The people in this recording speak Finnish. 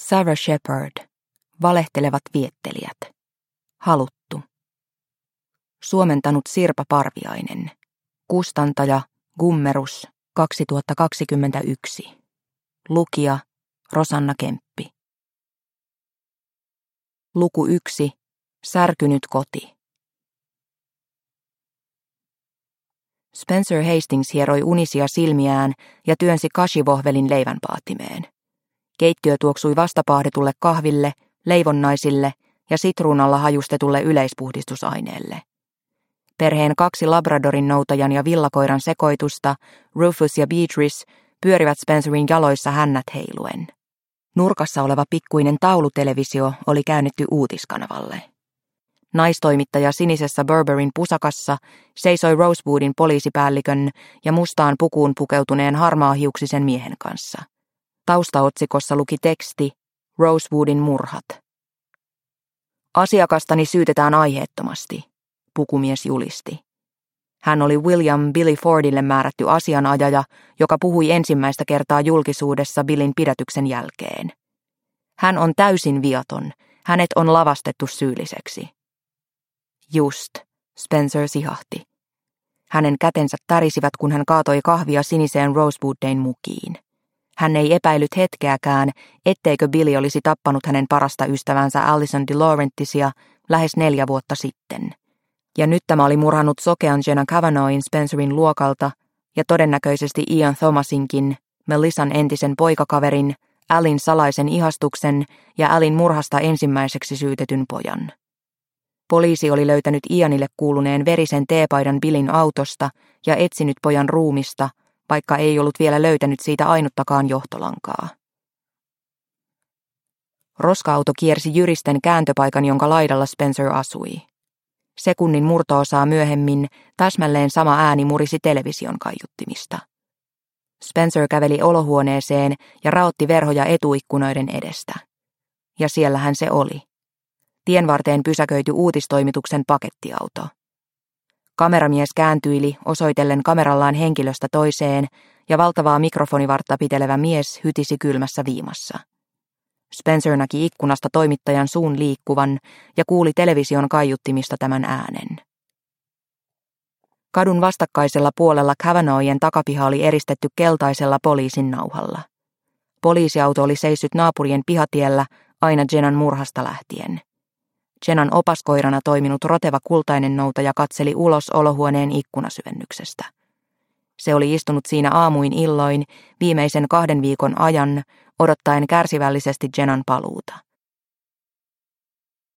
Sarah Shepard. Valehtelevat viettelijät. Haluttu. Suomentanut Sirpa Parviainen. Kustantaja Gummerus 2021. Lukija Rosanna Kemppi. Luku 1. Särkynyt koti. Spencer Hastings hieroi unisia silmiään ja työnsi kashivohvelin leivänpaattimeen. Keittiö tuoksui vastapaahditulle kahville, leivonnaisille ja sitruunalla hajustetulle yleispuhdistusaineelle. Perheen 2 labradorin noutajan ja villakoiran sekoitusta, Rufus ja Beatrice, pyörivät Spencerin jaloissa hännät heiluen. Nurkassa oleva pikkuinen taulutelevisio oli käännetty uutiskanavalle. Naistoimittaja sinisessä Burberryn pusakassa seisoi Rosewoodin poliisipäällikön ja mustaan pukuun pukeutuneen harmaahiuksisen miehen kanssa. Taustaotsikossa luki teksti Rosewoodin murhat. Asiakastani syytetään aiheettomasti, pukumies julisti. Hän oli William Billy Fordille määrätty asianajaja, joka puhui ensimmäistä kertaa julkisuudessa Billin pidätyksen jälkeen. Hän on täysin viaton, hänet on lavastettu syylliseksi. Just, Spencer sihahti. Hänen kätensä tärisivät, kun hän kaatoi kahvia siniseen Rosewoodin mukiin. Hän ei epäillyt hetkeäkään, etteikö Billy olisi tappanut hänen parasta ystävänsä Alison DeLaurentisia lähes 4 vuotta sitten. Ja nyt tämä oli murhannut sokean Jenna Cavanaghin Spencerin luokalta ja todennäköisesti Ian Thomasinkin, Melissan entisen poikakaverin, Alin salaisen ihastuksen ja Alin murhasta ensimmäiseksi syytetyn pojan. Poliisi oli löytänyt Ianille kuuluneen verisen teepaidan Billin autosta ja etsinyt pojan ruumista, vaikka ei ollut vielä löytänyt siitä ainuttakaan johtolankaa. Roska-auto kiersi jyristen kääntöpaikan, jonka laidalla Spencer asui. Sekunnin murto-osaa myöhemmin täsmälleen sama ääni murisi television kaiuttimista. Spencer käveli olohuoneeseen ja raotti verhoja etuikkunoiden edestä. Ja siellähän se oli. Tienvarteen pysäköity uutistoimituksen pakettiauto. Kameramies kääntyili osoitellen kamerallaan henkilöstä toiseen ja valtavaa mikrofonivartta pitelevä mies hytisi kylmässä viimassa. Spencer näki ikkunasta toimittajan suun liikkuvan ja kuuli television kaiuttimista tämän äänen. Kadun vastakkaisella puolella Cavanaghin takapiha oli eristetty keltaisella poliisin nauhalla. Poliisiauto oli seissyt naapurien pihatiellä aina Jennan murhasta lähtien. Jennan opaskoirana toiminut roteva kultainen noutaja katseli ulos olohuoneen ikkunasyvennyksestä. Se oli istunut siinä aamuin illoin viimeisen 2 viikon ajan, odottaen kärsivällisesti Jennan paluuta.